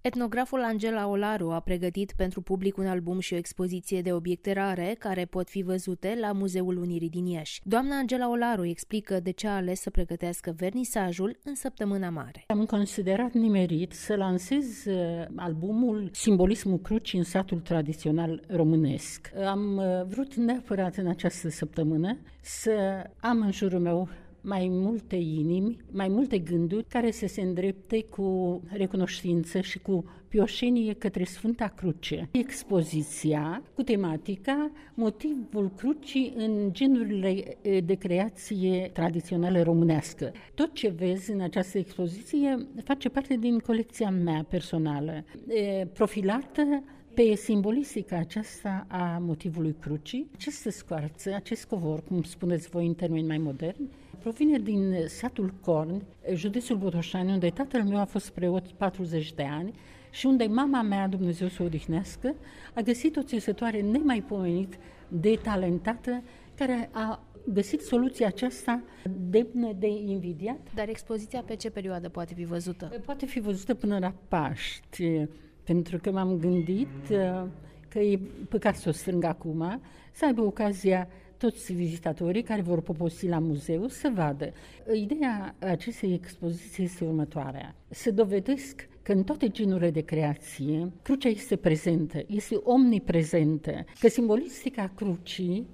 Etnograful Angela Olaru a pregătit pentru public un album și o expoziție de obiecte rare care pot fi văzute la Muzeul Unirii din Iași. Doamna Angela Olaru explică de ce a ales să pregătească vernisajul în săptămâna mare. Am considerat nimerit să lansez albumul Simbolismul crucii în satul tradițional românesc. Am vrut neapărat în această săptămână să am în jurul meu mai multe inimi, mai multe gânduri care să se îndrepte cu recunoștință și cu pioșenie către Sfânta Cruce. Expoziția cu tematica motivul crucii în genurile de creație tradițională românească. Tot ce vezi în această expoziție face parte din colecția mea personală, profilată pe simbolistica aceasta a motivului crucii. Această scoarță, acest covor, cum spuneți voi în termeni mai moderni, provine din satul Corn, județul Botoșani, unde tatăl meu a fost preot 40 de ani și unde mama mea, Dumnezeu să o odihnească, a găsit o țesătoare nemaipomenit de talentată care a găsit soluția aceasta demnă de invidiat. Dar expoziția pe ce perioadă poate fi văzută? Poate fi văzută până la Paști, pentru că m-am gândit că e păcat să o strâng acum, să aibă ocazia toți vizitatorii care vor poposi la muzeu să vadă. Ideea acestei expoziții este următoarea. Să dovedesc că în toate genurile de creație, crucea este prezentă, este omniprezentă, că simbolistica crucii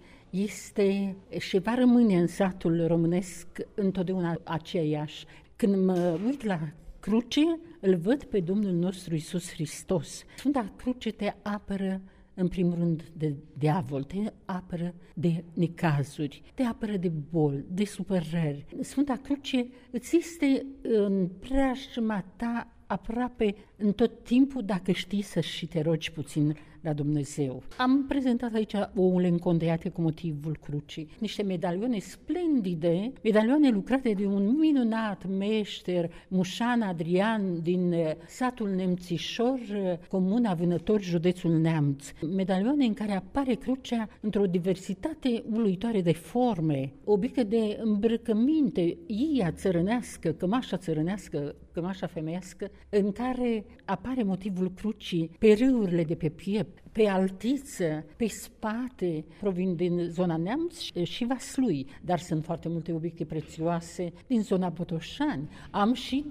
este și va rămâne în satul românesc întotdeauna aceeași. Când mă uit la cruce, îl văd pe Domnul nostru Iisus Hristos. Sfânta Cruce te apără în primul rând de diavol, te apără de necazuri, te apără de boli, de supărări. Sfânta Cruce îți este în preajma ta aproape în tot timpul dacă știi să și te rogi puțin la Dumnezeu. Am prezentat aici ouăle încondeiate cu motivul crucii, niște medalioane splendide, medalioane lucrate de un minunat meșter, Mușan Adrian, din satul Nemțișor, comuna Vânător, județul Neamț. Medalioane în care apare crucea într-o diversitate uluitoare de forme, obiecte de îmbrăcăminte, ia țărănească, cămașa țărănească, cămașa femeiască, în care apare motivul crucii pe râurile de pe piept, pe altiță, pe spate, provin din zona Neamț și Vaslui, dar sunt foarte multe obiecte prețioase din zona Botoșani. Am și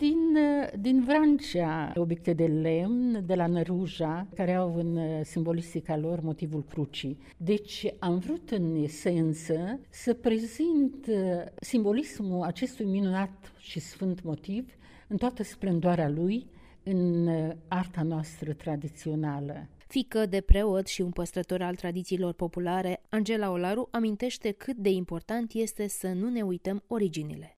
din Vrancea obiecte de lemn, de la Năruja, care au în simbolistica lor motivul crucii. Deci am vrut în esență să prezint simbolismul acestui minunat și sfânt motiv în toată splendoarea lui, în arta noastră tradițională. Fiică de preot și un păstrător al tradițiilor populare, Angela Olaru amintește cât de important este să nu ne uităm originile.